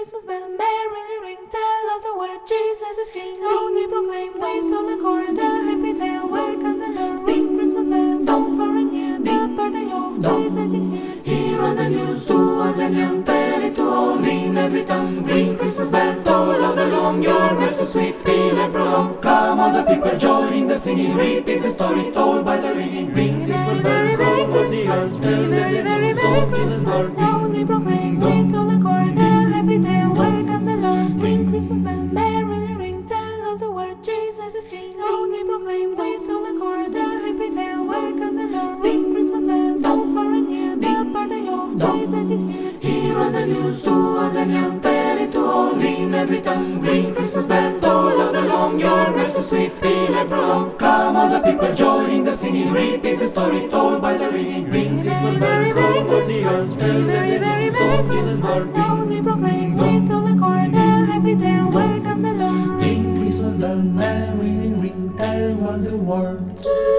Christmas bell, merrily ring, tell all the world Jesus is King. Loudly proclaim with all accord the happy tale, welcome the Lord. Ring Christmas bells, sound far and near, the birthday of Jesus is here. Hear all the news to old and young, tell it to all in every tongue. Ring Christmas bell, toll all along, your mercy sweet, peal and prolong. Come all the people, join the singing, repeat the story told by the ringing. Ring Christmas bell, from all the earth, tell the news of Jesus Lord. Loudly proclaim with all accord the happy tale, welcome the Lord. Ring Christmas bell, merrily ring, tell all the world Jesus is King. Loudly proclaim with all accord the happy tale, welcome the Lord. Ring Christmas bell, sound far and near, the birthday of Jesus is here. Hear all the news to old and young, tell it to all in every tongue. Ring Christmas bell, toll all along, your mercy sweet, peal and prolong. Come all the people, join the singing, repeat the story told by the ringing. Ring Christmas bell, from all the earth, tell the news of Jesus Lord. Loudly proclaim with all accord the happy tale, welcome the Lord. Ring Christmas bell, merrily ring, tell all the world.